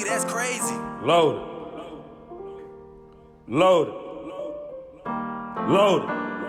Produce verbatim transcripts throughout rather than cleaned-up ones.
nigga, that's crazy. Load it. Load it. Load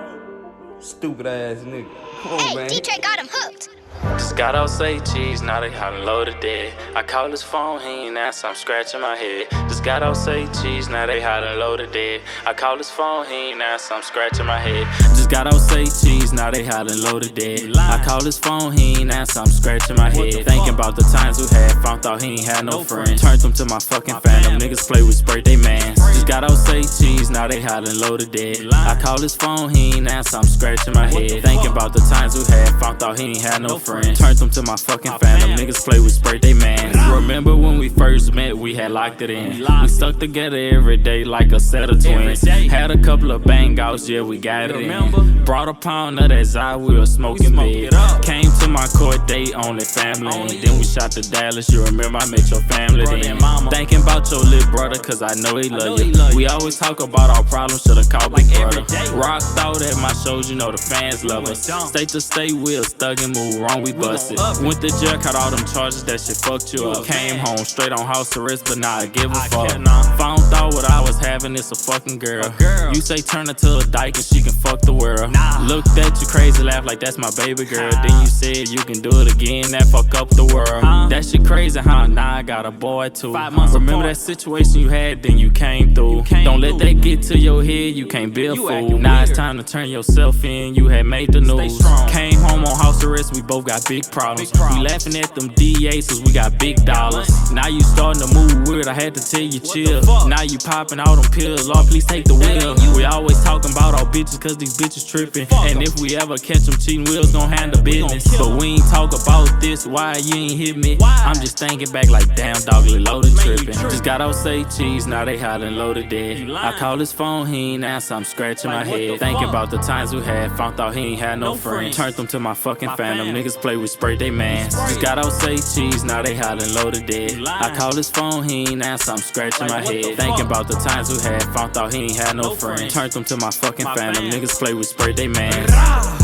it. Stupid ass nigga. Come on, Hey, man. D-Trey got him hooked. Just got out say cheese, now they hollin' loaded dead. I call his phone, he ain't answer, I'm scratching my head. Just got out say cheese, now they hollin' loaded dead. I call his phone, he ain't answer, I'm scratching my head. Just got out say cheese, now they hollin' loaded dead. I call his phone, he ain't answer, I'm scratching my head. Thinking about the times we had, found out he ain't had no friends. Turned them to my fucking fandom, niggas play with spray they mans. Just got out say cheese, now they hollin' loaded dead. I call his phone, he ain't answer, I'm scratching my head. Thinking about the times we had, found out he ain't had no friends. Turned them to my fucking fandom, niggas play with spray they mans. Remember when we first met, we had locked it in. We stuck together every day like a set of twins. Had a couple of bang outs, yeah, we got it in. Brought a pound of that Zy, we were smoking big. Came to my court date, only family. And then we shot to Dallas, you remember I met your family then. Thinking about your little brother, cause I know he love you. We always talk about our problems, should've called big brother. Rocked out at my shows, you know the fans love us. State to state, we'll stug and move wrong, we bust it. Went to jail, caught all them charges, that shit fucked you up. Came home straight on house arrest, but now I give a fuck. Found out what I was having, it's a fucking girl. You say turn her to a dyke and she can fuck the world. Looked at you crazy, laugh like that's my baby girl. Then you said you can do it again, that fuck up the world. That shit crazy, huh? Now I got a boy too. Remember that situation you had, then you came through. Don't let that get to your head, you can't be a fool. Now it's time to turn yourself in, you had made the news. Came home on house arrest, we both got big problems. We laughing at them D As cause we got big dollars. Now you starting to move weird, I had to tell you chill. Now you popping all them pills, Lord please take the wheel. We always talking about our bitches cause these bitches tripping. And if we ever catch them cheating, we was gon' handle business. But we ain't talk about this, why you ain't hit me? I'm just thinking back like damn dogly loaded tripping. Just got out say cheese, now they hollin' loaded dead. I call his phone, he ain't answer, I'm scratching my head. Thinking about the times we had, found out he ain't had no friends. Turned them to my fucking fandom, niggas play with spray they mans. Just got out say cheese, now they hollin' loaded dead. I call his phone, he ain't answer, I'm scratching my head. Thinking about the times we had, found out he ain't had no friends. Turned them to my fucking fandom, niggas play with spray they mans.